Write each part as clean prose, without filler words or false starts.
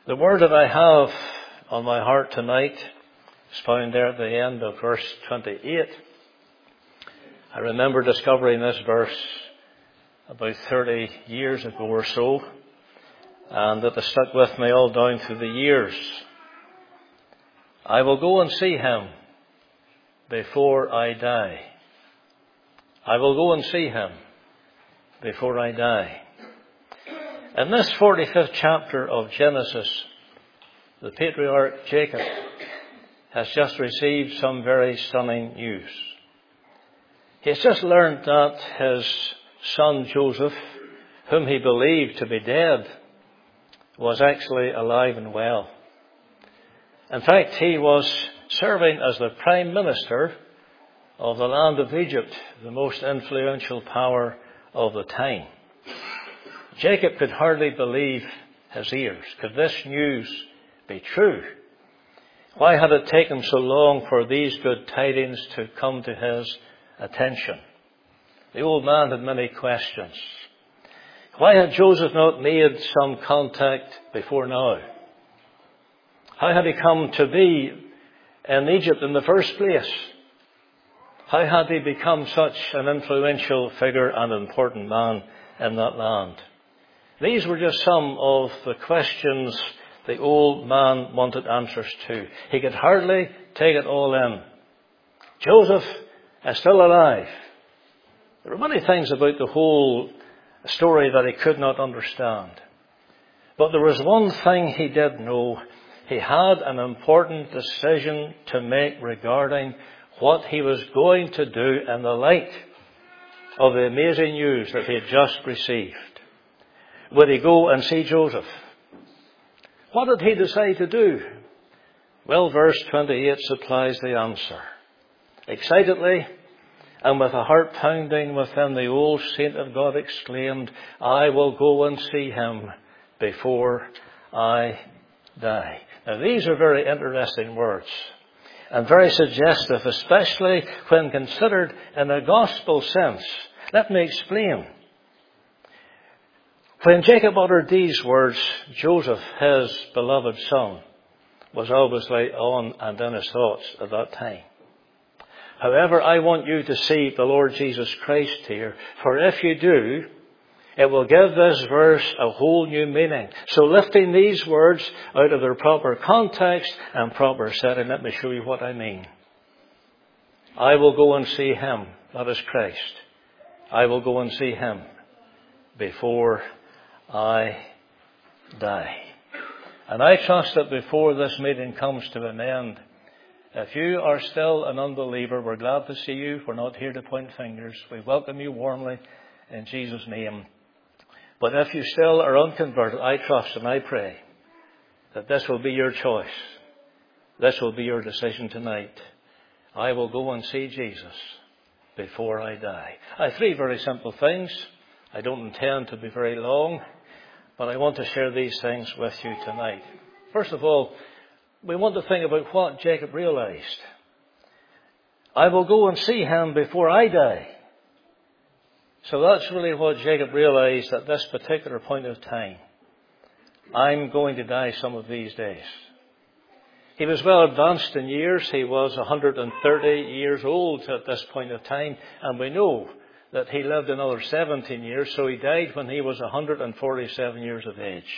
The word that I have on my heart tonight is found there at the end of verse 28. I remember discovering this verse about 30 years ago or so, and it has stuck with me all down through the years. I will go and see him before I die. I will go and see him before I die. In this 45th chapter of Genesis, the patriarch Jacob has just received some very stunning news. He has just learned that his son Joseph, whom he believed to be dead, was actually alive and well. In fact, he was serving as the prime minister of the land of Egypt, the most influential power of the time. Jacob could hardly believe his ears. Could this news be true? Why had it taken so long for these good tidings to come to his attention? The old man had many questions. Why had Joseph not made some contact before now? How had he come to be in Egypt in the first place? How had he become such an influential figure and important man in that land? These were just some of the questions the old man wanted answers to. He could hardly take it all in. Joseph is still alive. There were many things about the whole story that he could not understand. But there was one thing he did know. He had an important decision to make regarding what he was going to do in the light of the amazing news that he had just received. Would he go and see Joseph? What did he decide to do? Well, verse 28 supplies the answer. Excitedly, and with a heart pounding within, the old saint of God exclaimed, I will go and see him before I die. Now, these are very interesting words and very suggestive, especially when considered in a gospel sense. Let me explain. When Jacob uttered these words, Joseph, his beloved son, was obviously on and in his thoughts at that time. However, I want you to see the Lord Jesus Christ here, for if you do, it will give this verse a whole new meaning. So lifting these words out of their proper context and proper setting, let me show you what I mean. I will go and see him, that is Christ. I will go and see him before I die. And I trust that before this meeting comes to an end, if you are still an unbeliever, we're glad to see you. We're not here to point fingers. We welcome you warmly in Jesus' name. But if you still are unconverted, I trust and I pray that this will be your choice. This will be your decision tonight. I will go and see Jesus before I die. I have three very simple things. I don't intend to be very long, but I want to share these things with you tonight. First of all, we want to think about what Jacob realized. I will go and see him before I die. So that's really what Jacob realized at this particular point of time. I'm going to die some of these days. He was well advanced in years. He was 130 years old at this point of time. And we know that he lived another 17 years. So he died when he was 147 years of age.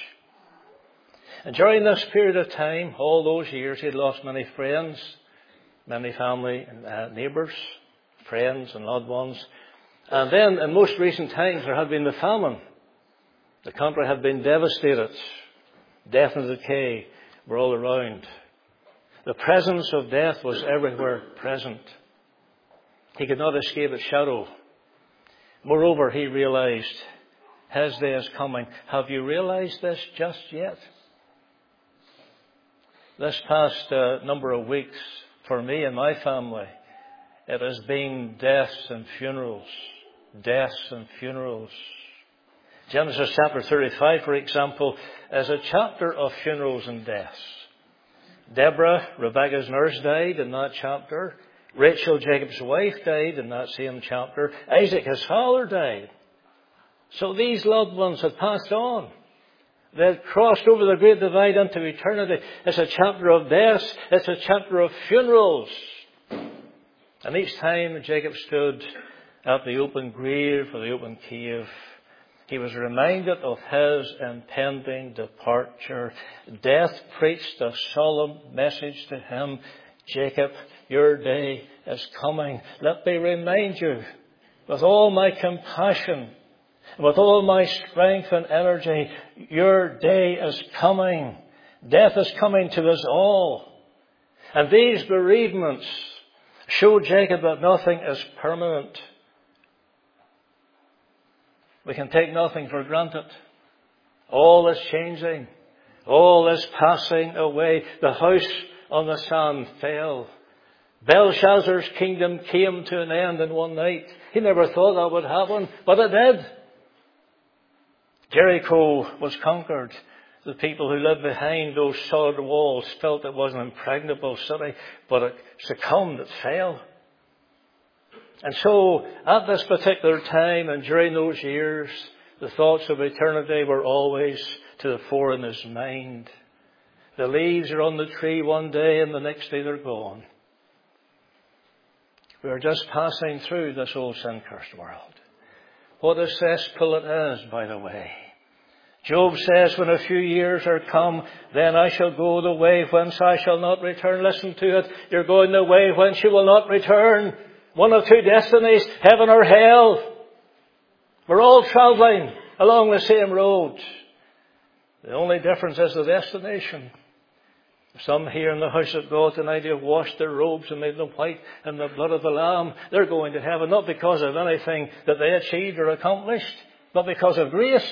And during this period of time, all those years, he had lost many friends, many family and neighbours, friends and loved ones. And then in most recent times, there had been the famine. The country had been devastated. Death and decay were all around. The presence of death was everywhere present. He could not escape its shadow. Moreover, he realized his day is coming. Have you realized this just yet? This past number of weeks, for me and my family, it has been deaths and funerals. Deaths and funerals. Genesis chapter 35, for example, is a chapter of funerals and deaths. Deborah, Rebekah's nurse, died in that chapter. Rachel, Jacob's wife, died in that same chapter. Isaac, his father, died. So these loved ones had passed on. They had crossed over the great divide into eternity. It's a chapter of death. It's a chapter of funerals. And each time Jacob stood at the open grave or the open cave, he was reminded of his impending departure. Death preached a solemn message to him. Jacob, your day is coming. Let me remind you, with all my compassion, with all my strength and energy, your day is coming. Death is coming to us all. And these bereavements show Jacob that nothing is permanent. We can take nothing for granted. All is changing. All is passing away. The house on the sand fell. Belshazzar's kingdom came to an end in one night. He never thought that would happen, but it did. Jericho was conquered. The people who lived behind those solid walls felt it was an impregnable city, but it succumbed, it fell. And so, at this particular time and during those years, the thoughts of eternity were always to the fore in his mind. The leaves are on the tree one day and the next day they're gone. We are just passing through this old sin-cursed world. What a cesspool it is, by the way. Job says, when a few years are come, then I shall go the way whence I shall not return. Listen to it. You're going the way whence you will not return. One of two destinies, heaven or hell. We're all travelling along the same road. The only difference is the destination. Some here in the house of God tonight who have washed their robes and made them white in the blood of the Lamb, they're going to heaven not because of anything that they achieved or accomplished, but because of grace.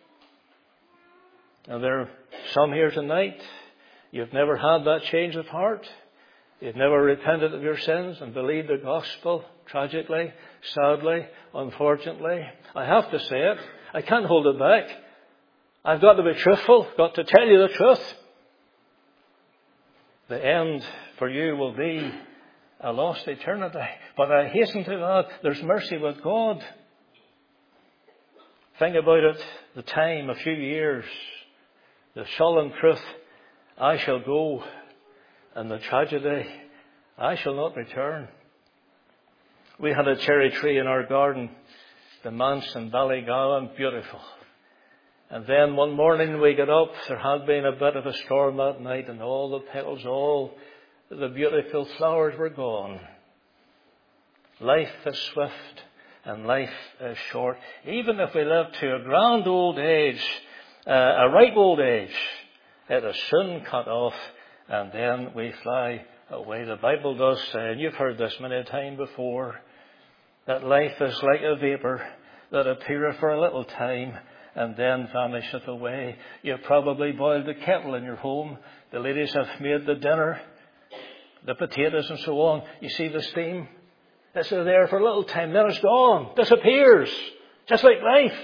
And there are some here tonight, you've never had that change of heart. You've never repented of your sins and believed the gospel. Tragically, sadly, unfortunately, I have to say it. I can't hold it back. I've got to be truthful, got to tell you the truth. The end for you will be a lost eternity. But I hasten to add, there's mercy with God. Think about it, the time, a few years, the solemn truth, I shall go, and the tragedy, I shall not return. We had a cherry tree in our garden, the manse in Ballygowan, beautiful. And then one morning we got up, there had been a bit of a storm that night, and all the petals, all the beautiful flowers were gone. Life is swift and life is short. Even if we live to a grand old age, a ripe old age, it is soon cut off and then we fly away. The Bible does say, and you've heard this many a time before, that life is like a vapour that appeareth for a little time and then vanisheth away. You've probably boiled the kettle in your home. The ladies have made the dinner, the potatoes and so on. You see the steam? It's there for a little time, then it's gone, disappears, just like life.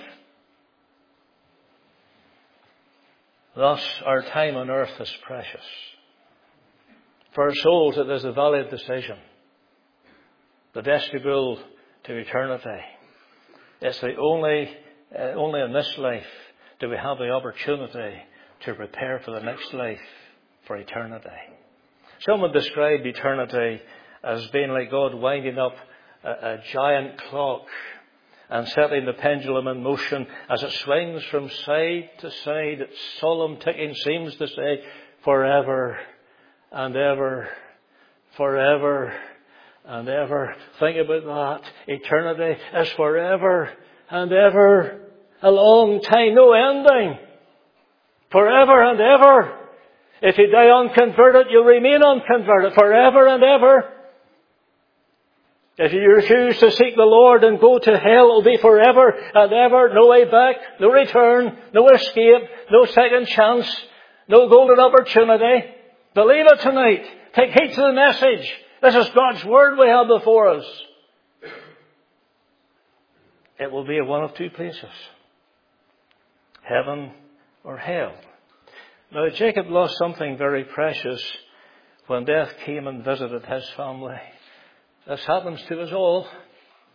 Thus, our time on earth is precious. For our souls, it is a valid decision. The vestibule to eternity. It's the only in this life do we have the opportunity to prepare for the next life, for eternity. Some have described eternity as being like God winding up a giant clock and setting the pendulum in motion as it swings from side to side. Its solemn ticking seems to say, forever and ever, forever and ever. Think about that. Eternity is forever and ever. A long time, no ending. Forever and ever. If you die unconverted, you'll remain unconverted forever and ever. If you refuse to seek the Lord and go to hell, it will be forever and ever. No way back, no return, no escape, no second chance, no golden opportunity. Believe it tonight. Take heed to the message. This is God's Word we have before us. It will be at one of two places. Heaven or hell. Now, Jacob lost something very precious when death came and visited his family. This happens to us all.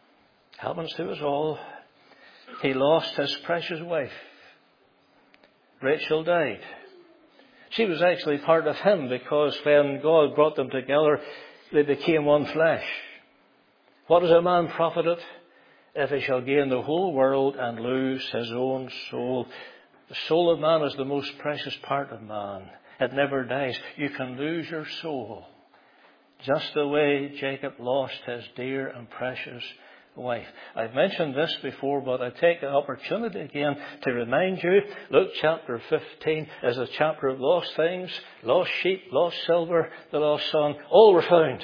Happens to us all. He lost his precious wife. Rachel died. She was actually part of him, because when God brought them together, they became one flesh. What does a man profit if he shall gain the whole world and lose his own soul? The soul of man is the most precious part of man. It never dies. You can lose your soul, just the way Jacob lost his dear and precious wife. I've mentioned this before, but I take the opportunity again to remind you, Luke chapter 15 is a chapter of lost things, lost sheep, lost silver, the lost son, all were found.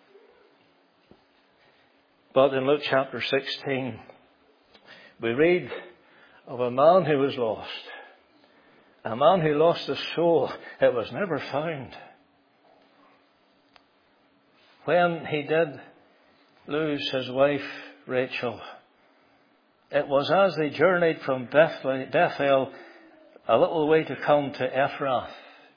But in Luke chapter 16, we read of a man who was lost. A man who lost his soul. It was never found. When he did lose his wife, Rachel, it was as they journeyed from Bethel a little way to come to Ephrath,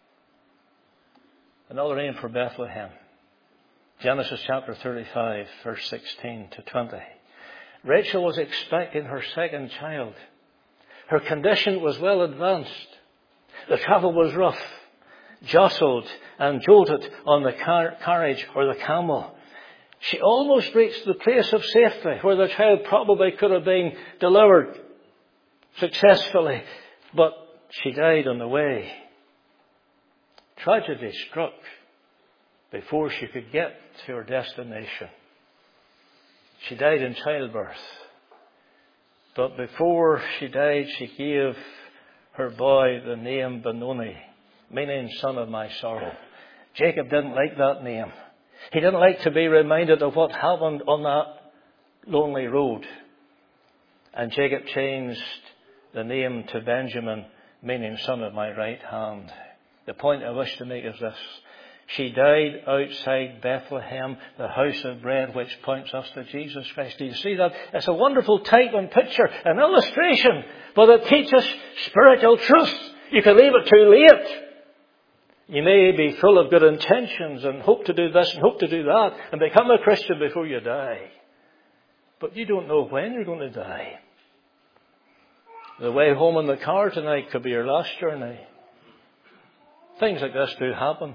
another name for Bethlehem. Genesis chapter 35, verse 16 to 20. Rachel was expecting her second child. Her condition was well advanced. The travel was rough, jostled and jolted on the carriage or the camel. She almost reached the place of safety where the child probably could have been delivered successfully, but she died on the way. Tragedy struck before she could get to her destination. She died in childbirth. But before she died, she gave her boy the name Benoni, meaning son of my sorrow. Jacob didn't like that name. He didn't like to be reminded of what happened on that lonely road. And Jacob changed the name to Benjamin, meaning son of my right hand. The point I wish to make is this. She died outside Bethlehem, the house of bread, which points us to Jesus Christ. Do you see that? It's a wonderful type and picture, an illustration, but it teaches spiritual truth. You can leave it too late. You may be full of good intentions and hope to do this and hope to do that and become a Christian before you die. But you don't know when you're going to die. The way home in the car tonight could be your last journey. Things like this do happen.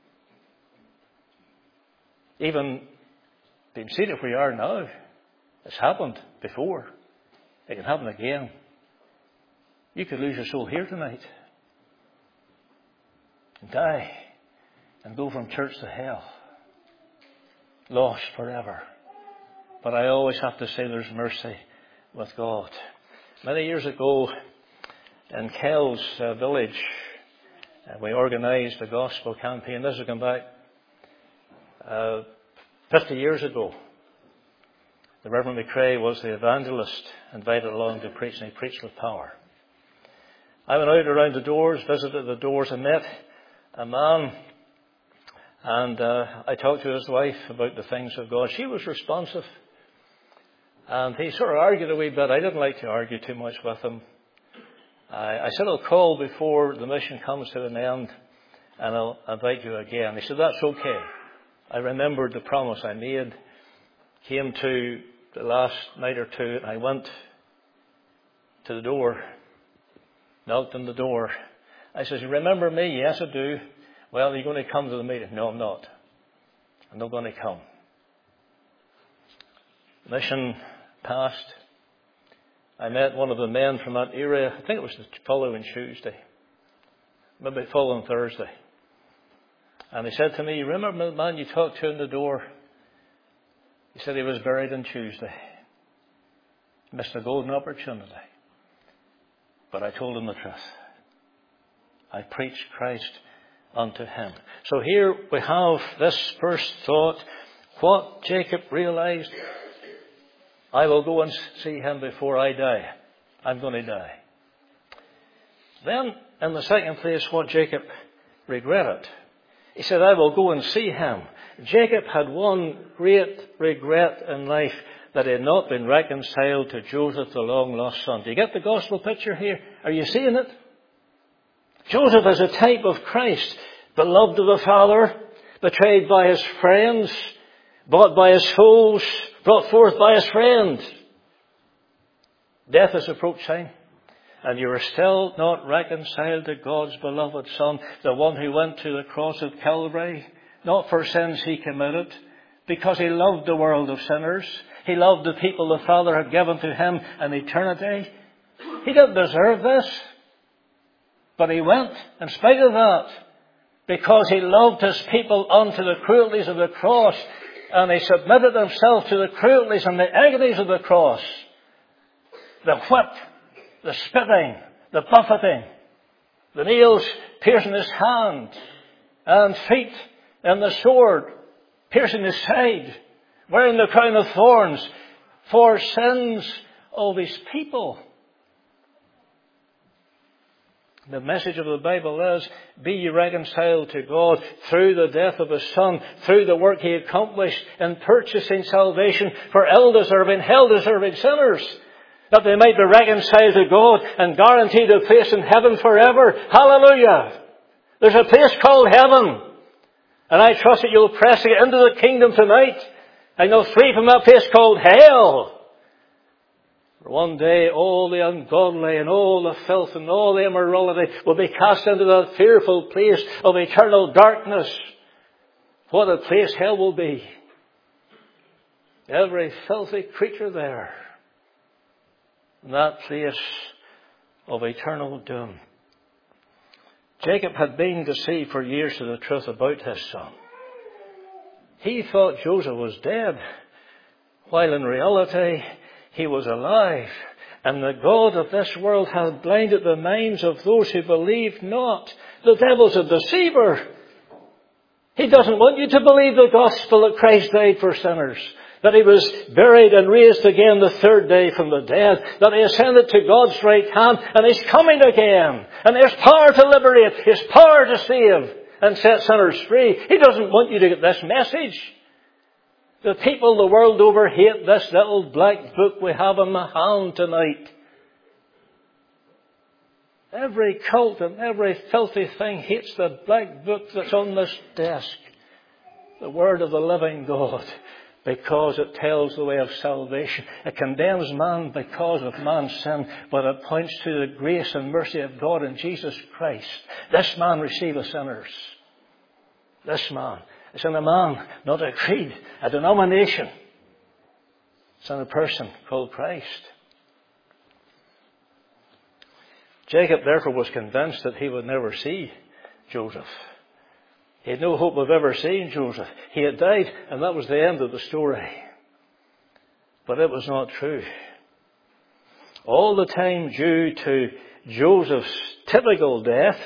Even being seated where you are now, it's happened before. It can happen again. You could lose your soul here tonight and die and go from church to hell, lost forever. But I always have to say there's mercy with God. Many years ago in Kells village, we organised a gospel campaign. This has gone back 50 years ago. The Reverend McCrae was the evangelist invited along to preach, and he preached with power. I went out around the doors, visited the doors, and met a man, and I talked to his wife about the things of God. She was responsive, and he sort of argued a wee bit. I didn't like to argue too much with him. I said, I'll call before the mission comes to an end, and I'll invite you again. He said, that's okay. I remembered the promise I made, came to the last night or two, and I went to the door, knocked on the door. I said, you remember me? Yes, I do. Well, are you going to come to the meeting? No, I'm not. I'm not going to come. Mission passed. I met one of the men from that area. I think it was the following Tuesday, maybe following Thursday. And he said to me, remember the man you talked to in the door? He said he was buried on Tuesday. Missed a golden opportunity. But I told him the truth. I preached Christ unto him. So here we have this first thought. What Jacob realized, I will go and see him before I die. I'm going to die. Then, in the second place, what Jacob regretted. He said, I will go and see him. Jacob had one great regret in life, that he had not been reconciled to Joseph, the long-lost son. Do you get the gospel picture here? Are you seeing it? Joseph is a type of Christ, beloved of the Father, betrayed by his friends, bought by his foes, brought forth by his friends. Death is approaching. and you are still not reconciled to God's beloved Son, the one who went to the cross of Calvary, not for sins he committed, because he loved the world of sinners. He loved the people the Father had given to him in eternity. He didn't deserve this, but he went in spite of that, because he loved his people unto the cruelties of the cross, and he submitted himself to the cruelties and the agonies of the cross. The whip, the spitting, the buffeting, the nails piercing his hand and feet, and the sword piercing his side, wearing the crown of thorns for sins of his people. The message of the Bible is, be ye reconciled to God through the death of his Son, through the work he accomplished in purchasing salvation for ill-deserving, hell-deserving sinners, that they might be reconciled to God and guaranteed a place in heaven forever. Hallelujah! There's a place called heaven, and I trust that you'll press it into the kingdom tonight, and you'll flee from that place called hell. For one day all the ungodly and all the filth and all the immorality will be cast into that fearful place of eternal darkness. What a place hell will be. Every filthy creature there. In that place of eternal doom. Jacob had been deceived for years to the truth about his son. He thought Joseph was dead, while in reality he was alive. And the God of this world hath blinded the minds of those who believe not. The devil's a deceiver. He doesn't want you to believe the gospel that Christ died for sinners, that he was buried and raised again the third day from the dead, that he ascended to God's right hand, and he's coming again. And there's power to liberate, there's power to save and set sinners free. He doesn't want you to get this message. The people the world over hate this little black book we have in my hand tonight. Every cult and every filthy thing hates the black book that's on this desk. The Word of the living God. Because it tells the way of salvation. It condemns man because of man's sin, but it points to the grace and mercy of God in Jesus Christ. This man receiveth sinners. This man. It's in a man, not a creed, a denomination. It's in a person called Christ. Jacob therefore was convinced that he would never see Joseph. He had no hope of ever seeing Joseph. He had died, and that was the end of the story. But it was not true. All the time due to Joseph's typical death.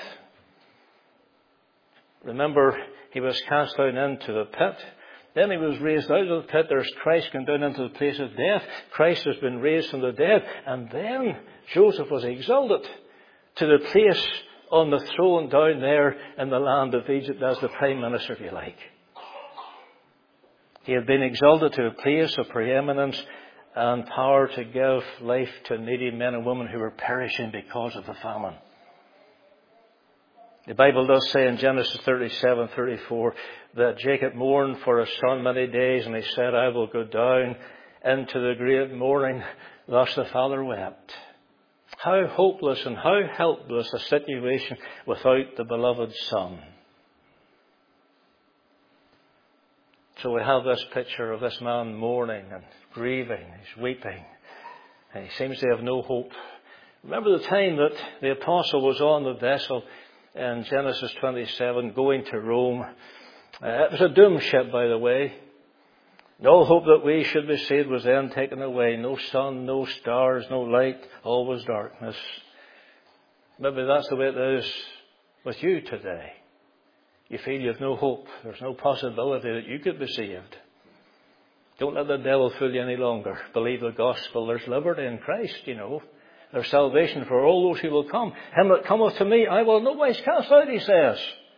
Remember, he was cast down into the pit. Then he was raised out of the pit. There's Christ gone down into the place of death. Christ has been raised from the dead. And then Joseph was exalted to the place on the throne down there in the land of Egypt as the Prime Minister, if you like. He had been exalted to a place of preeminence and power to give life to needy men and women who were perishing because of the famine. The Bible does say in Genesis 37:34 that Jacob mourned for his son many days, and he said, I will go down into the great mourning. Thus the father wept. How hopeless and how helpless a situation without the beloved son. So we have this picture of this man mourning and grieving. He's weeping. And he seems to have no hope. Remember the time that the apostle was on the vessel in Genesis 27 going to Rome. It was a doomed ship, by the way. No hope that we should be saved was then taken away. No sun, no stars, no light, always darkness. Maybe that's the way it is with you today. You feel you have no hope. There's no possibility that you could be saved. Don't let the devil fool you any longer. Believe the gospel. There's liberty in Christ, you know. There's salvation for all those who will come. Him that cometh to me, I will no wise cast out, he says.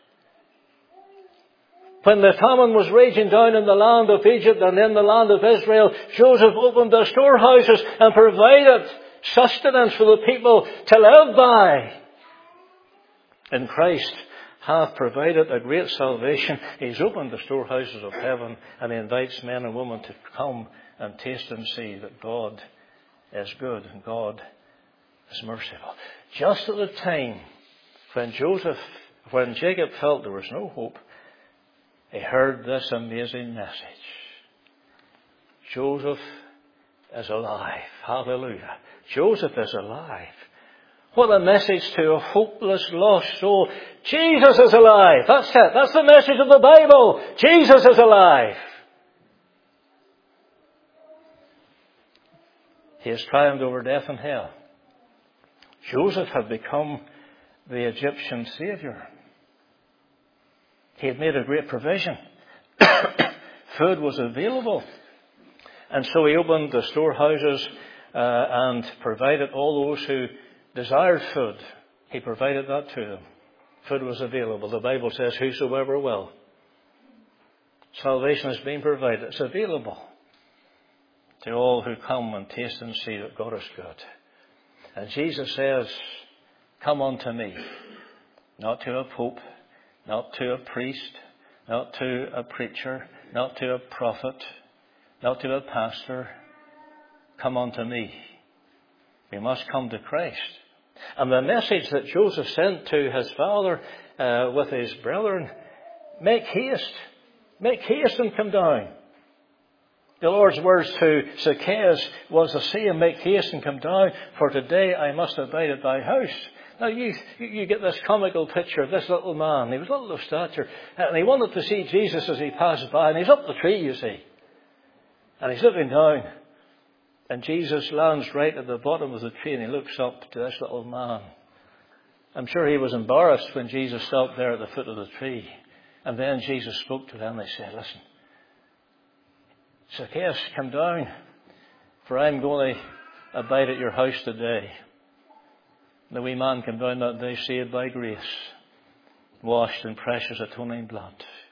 When the famine was raging down in the land of Egypt and in the land of Israel, Joseph opened the storehouses and provided sustenance for the people to live by. And Christ hath provided a great salvation. He's opened the storehouses of heaven, and he invites men and women to come and taste and see that God is good and God is merciful. Just at the time when Jacob felt there was no hope, he heard this amazing message. Joseph is alive. Hallelujah. Joseph is alive. What a message to a hopeless, lost soul. Jesus is alive. That's it. That's the message of the Bible. Jesus is alive. He has triumphed over death and hell. Joseph had become the Egyptian savior. He had made a great provision. Food was available. And so he opened the storehouses and provided all those who desired food. He provided that to them. Food was available. The Bible says, whosoever will. Salvation has been provided. It's available to all who come and taste and see that God is good. And Jesus says, come unto me. Not to a pope, not to a priest, not to a preacher, not to a prophet, not to a pastor. Come unto me. We must come to Christ. And the message that Joseph sent to his father with his brethren, make haste and come down. The Lord's words to Zacchaeus was the same, make haste and come down, for today I must abide at thy house. Now you get this comical picture of this little man. He was little of stature, and he wanted to see Jesus as he passed by, and he's up the tree, you see. And he's looking down, and Jesus lands right at the bottom of the tree, and he looks up to this little man. I'm sure he was embarrassed when Jesus stopped there at the foot of the tree. And then Jesus spoke to them, and he said, listen, Zacchaeus, come down, for I'm going to abide at your house today. The wee man came down that day, saved by grace, washed in precious atoning blood.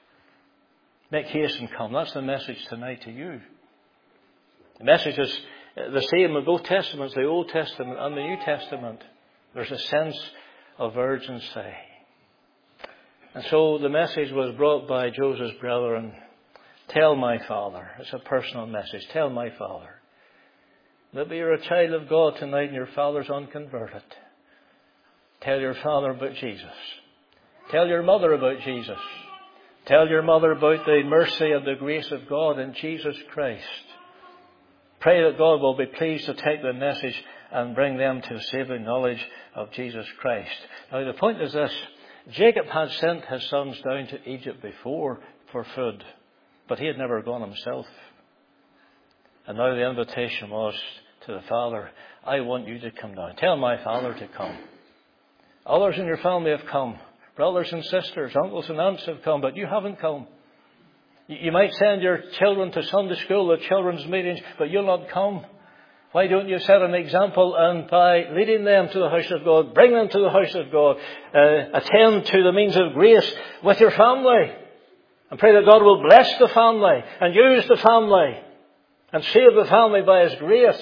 Make haste and come. That's the message tonight to you. The message is the same in both Testaments, the Old Testament and the New Testament. There's a sense of urgency. And so the message was brought by Joseph's brethren. Tell my father. It's a personal message. Tell my father. Maybe you're a child of God tonight and your father's unconverted. Tell your father about Jesus. Tell your mother about Jesus. Tell your mother about the mercy and the grace of God in Jesus Christ. Pray that God will be pleased to take the message and bring them to saving knowledge of Jesus Christ. Now the point is this. Jacob had sent his sons down to Egypt before for food, but he had never gone himself. And now the invitation was to the father, I want you to come down. Tell my father to come. Others in your family have come. Brothers and sisters, uncles and aunts have come, but you haven't come. You might send your children to Sunday school, the children's meetings, but you'll not come. Why don't you set an example and by leading them to the house of God, bring them to the house of God, attend to the means of grace with your family, and pray that God will bless the family and use the family and save the family by His grace.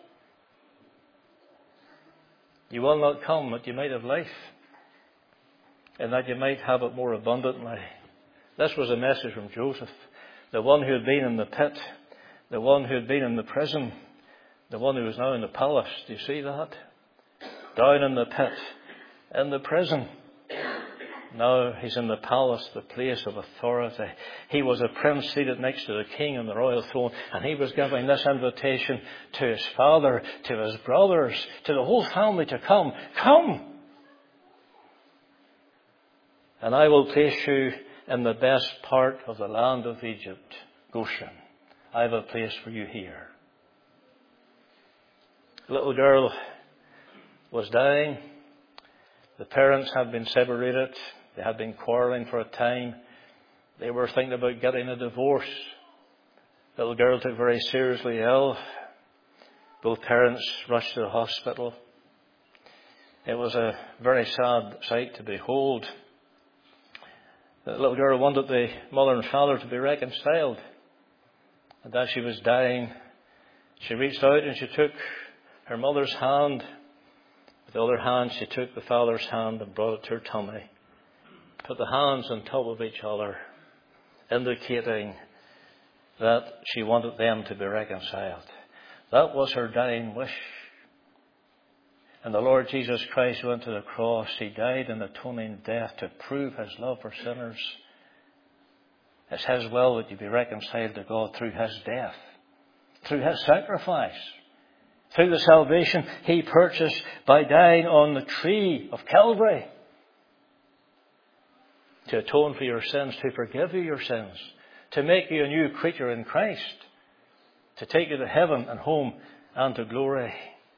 You will not come that you might have life, and that you might have it more abundantly. This was a message from Joseph, the one who had been in the pit, the one who had been in the prison, the one who was now in the palace. Do you see that? Down in the pit, in the prison. Now he's in the palace, the place of authority. He was a prince seated next to the king on the royal throne, and he was giving this invitation to his father, to his brothers, to the whole family to come. Come! And I will place you in the best part of the land of Egypt, Goshen. I have a place for you here. The little girl was dying. The parents had been separated. They had been quarreling for a time. They were thinking about getting a divorce. The little girl took very seriously ill. Both parents rushed to the hospital. It was a very sad sight to behold. The little girl wanted the mother and father to be reconciled. And as she was dying, she reached out and she took her mother's hand. With the other hand, she took the father's hand and brought it to her tummy. Put the hands on top of each other, indicating that she wanted them to be reconciled. That was her dying wish. And the Lord Jesus Christ went to the cross. He died an atoning death to prove His love for sinners. It's His will that you be reconciled to God through His death, through His sacrifice, through the salvation He purchased by dying on the tree of Calvary, to atone for your sins, to forgive you your sins, to make you a new creature in Christ, to take you to heaven and home and to glory.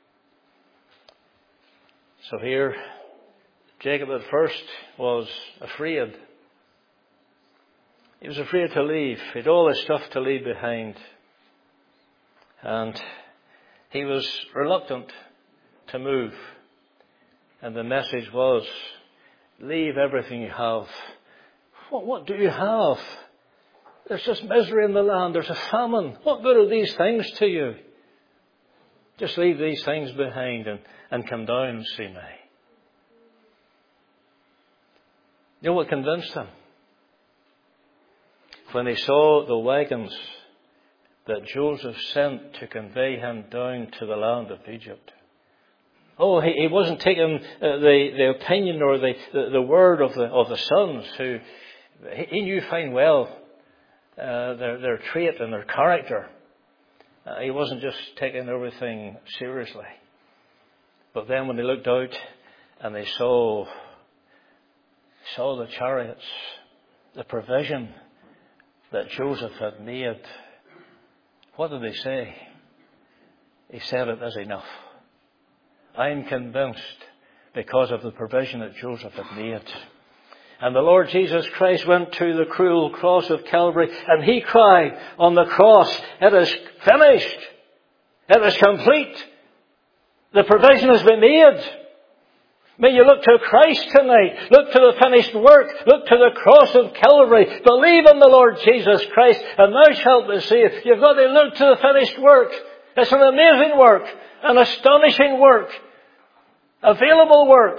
So here, Jacob at first was afraid. He was afraid to leave. He had all his stuff to leave behind. And he was reluctant to move. And the message was, leave everything you have. What do you have? There's just misery in the land. There's a famine. What good are these things to you? Just leave these things behind and come down and see me. You know what convinced him? When he saw the wagons that Joseph sent to convey him down to the land of Egypt. Oh, he wasn't taking the opinion or the word of the sons, who he knew fine well their trait and their character. He wasn't just taking everything seriously. But then when they looked out and they saw the chariots, the provision that Joseph had made, what did they say? He said, it is enough. I'm convinced because of the provision that Joseph had made. And the Lord Jesus Christ went to the cruel cross of Calvary, and He cried on the cross, it is finished. It is complete. The provision has been made. May you look to Christ tonight. Look to the finished work. Look to the cross of Calvary. Believe in the Lord Jesus Christ, and thou shalt be saved. You've got to look to the finished work. It's an amazing work, an astonishing work, available work.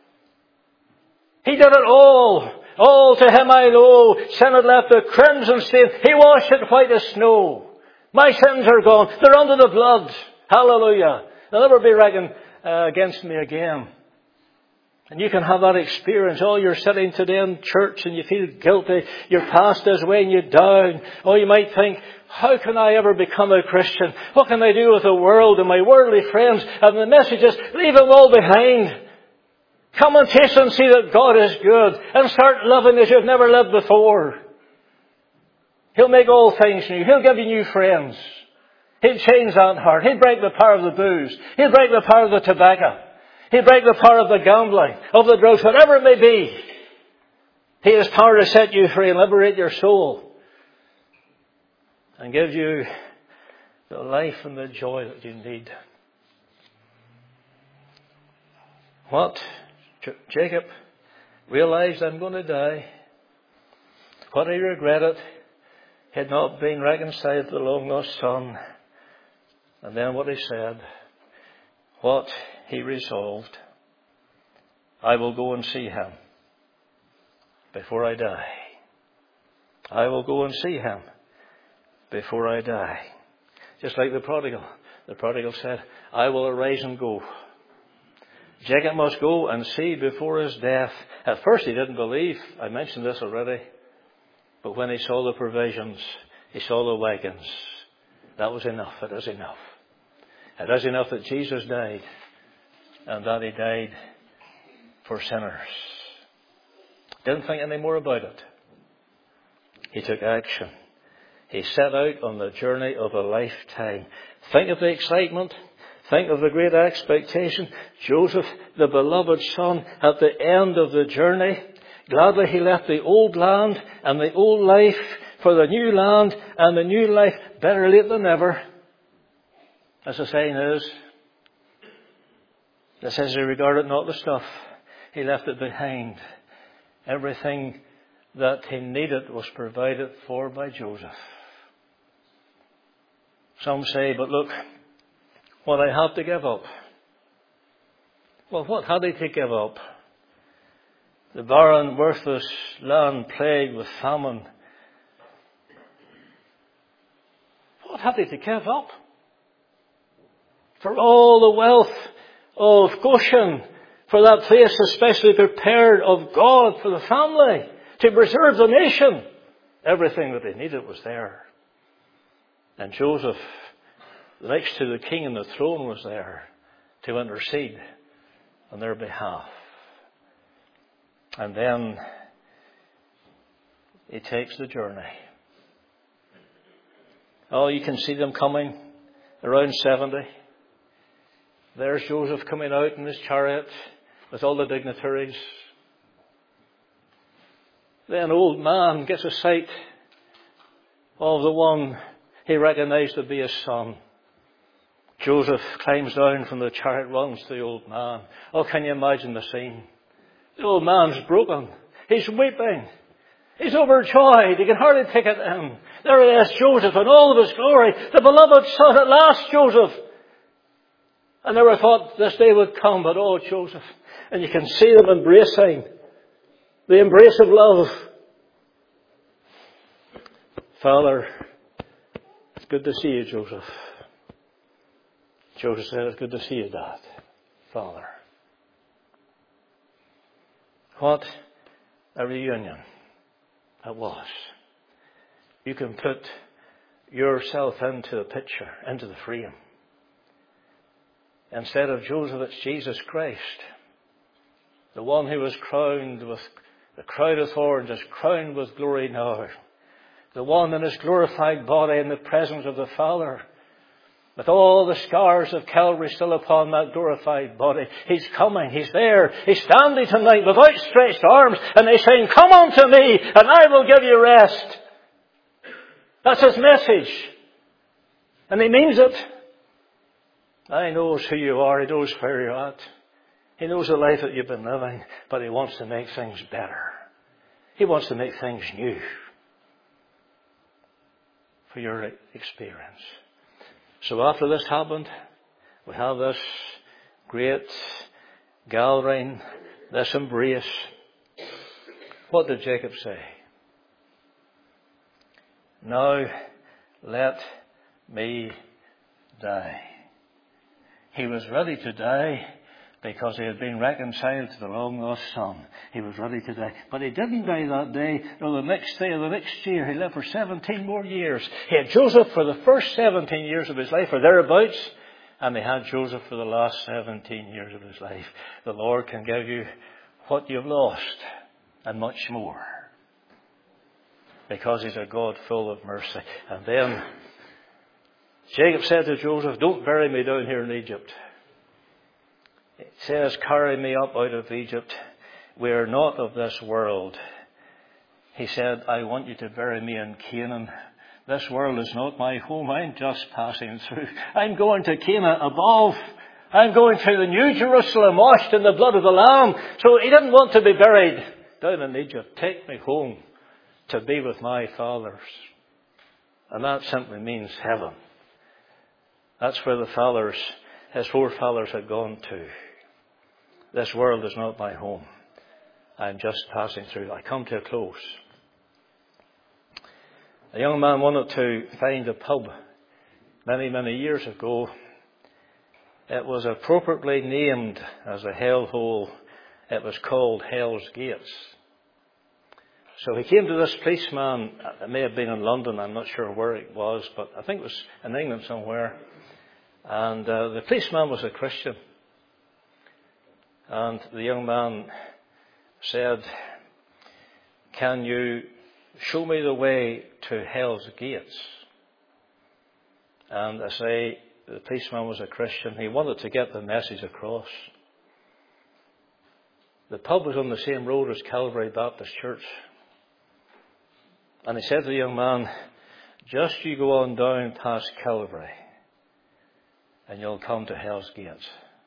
He did it all. All to Him I owe. Sin had left a crimson stain. He washed it white as snow. My sins are gone. They're under the blood. Hallelujah. They'll never be reckoned against me again. And you can have that experience. Oh, you're sitting today in church and you feel guilty. Your past is weighing you down. Oh, you might think, how can I ever become a Christian? What can I do with the world and my worldly friends? And the message is, leave them all behind. Come and taste and see that God is good. And start living as you've never lived before. He'll make all things new. He'll give you new friends. He'll change that heart. He'll break the power of the booze. He'll break the power of the tobacco. He'll break the power of the gambling, of the drugs, whatever it may be. He has power to set you free and liberate your soul. And give you the life and the joy that you need. What? Jacob realized, I'm going to die. What he regretted, he had not been reconciled to the long-lost son. And then what he said, what he resolved, I will go and see him before I die. I will go and see him before I die. Just like the prodigal. The prodigal said, I will arise and go. Jacob must go and see before his death. At first he didn't believe. I mentioned this already. But when he saw the provisions, he saw the wagons. That was enough. It is enough. It is enough that Jesus died, and that He died for sinners. Didn't think any more about it. He took action. He set out on the journey of a lifetime. Think of the excitement. Think of the great expectation. Joseph, the beloved son, at the end of the journey, gladly he left the old land and the old life for the new land and the new life. Better late than never, as the saying is. It says he regarded not the stuff. He left it behind. Everything that he needed was provided for by Joseph. Some say, but look, what I have to give up. Well, what had he to give up? The barren, worthless land plagued with famine. What had he to give up? For all the wealth of Goshen, for that place especially prepared of God for the family, to preserve the nation. Everything that they needed was there. And Joseph, next to the king on the throne, was there to intercede on their behalf. And then he takes the journey. Oh, you can see them coming around 70. There's Joseph coming out in his chariot with all the dignitaries. Then an old man gets a sight of the one he recognized to be his son. Joseph climbs down from the chariot, runs to the old man. Oh, can you imagine the scene? The old man's broken. He's weeping. He's overjoyed. He can hardly take it in. There he is, Joseph, in all of his glory. The beloved son, at last, Joseph. I never thought this day would come, but oh, Joseph. And you can see them embracing. The embrace of love. Father, it's good to see you, Joseph. Joseph said, it's good to see you, Dad. Father. What a reunion it was. You can put yourself into the picture, into the frame. Instead of Joseph, it's Jesus Christ. The one who was crowned with the crown of thorns is crowned with glory now. The one in his glorified body in the presence of the Father. With all the scars of Calvary still upon that glorified body. He's coming. He's there. He's standing tonight with outstretched arms. And he's saying, come unto me and I will give you rest. That's his message. And he means it. He knows who you are. He knows where you're at. He knows the life that you've been living. But he wants to make things better. He wants to make things new. For your experience. So after this happened, we have this great gathering, this embrace. What did Jacob say? Now let me die. He was ready to die because he had been reconciled to the long lost son. He was ready to die. But he didn't die that day, or the next day, or the next year. He lived for 17 more years. He had Joseph for the first 17 years of his life, or thereabouts. And he had Joseph for the last 17 years of his life. The Lord can give you what you've lost, and much more. Because he's a God full of mercy. And then Jacob said to Joseph, don't bury me down here in Egypt. It says, carry me up out of Egypt. We are not of this world. He said, I want you to bury me in Canaan. This world is not my home. I'm just passing through. I'm going to Canaan above. I'm going to the New Jerusalem, washed in the blood of the Lamb. So he didn't want to be buried down in Egypt. Take me home to be with my fathers. And that simply means heaven. That's where his forefathers had gone to. This world is not my home. I'm just passing through. I come to a close. A young man wanted to find a pub many, many years ago. It was appropriately named as a hellhole. It was called Hell's Gates. So he came to this policeman. It may have been in London. I'm not sure where it was, but I think it was in England somewhere. And the policeman was a Christian. And the young man said, can you show me the way to Hell's Gates? And I say, the policeman was a Christian. He wanted to get the message across. The pub was on the same road as Calvary Baptist Church. And he said to the young man, just you go on down past Calvary and you'll come to Hell's Gates.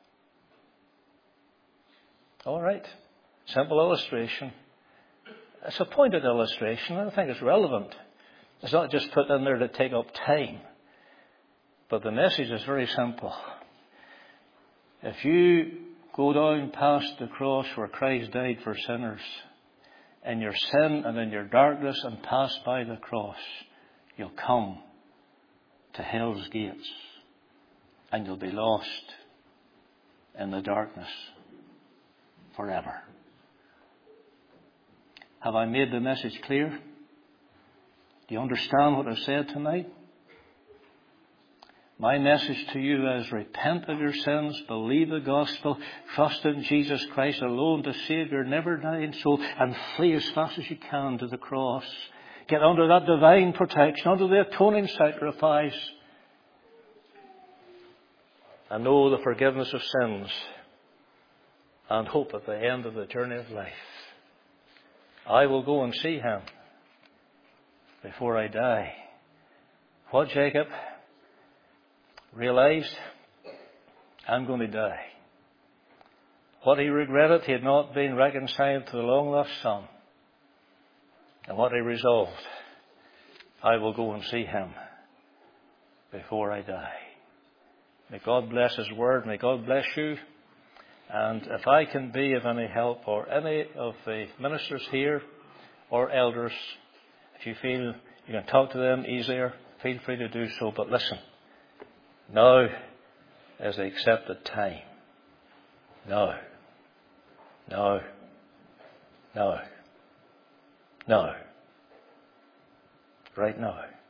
All right. Simple illustration. It's a pointed illustration. I think it's relevant. It's not just put in there to take up time. But the message is very simple. If you go down past the cross where Christ died for sinners, in your sin and in your darkness, and pass by the cross, you'll come to Hell's Gates. And you'll be lost. in the darkness forever. Have I made the message clear? Do you understand what I've said tonight? My message to you is repent of your sins, believe the gospel, trust in Jesus Christ alone to save your never-dying soul, and flee as fast as you can to the cross. Get under that divine protection, under the atoning sacrifice, and know the forgiveness of sins, and hope at the end of the journey of life. I will go and see him before I die. What Jacob realized, I'm going to die. What he regretted, he had not been reconciled to the long-lost son. And what he resolved, I will go and see him before I die. May God bless his word. May God bless you. And if I can be of any help, or any of the ministers here or elders, if you feel you can talk to them easier, feel free to do so. But listen, now is the accepted time. Now. Right now.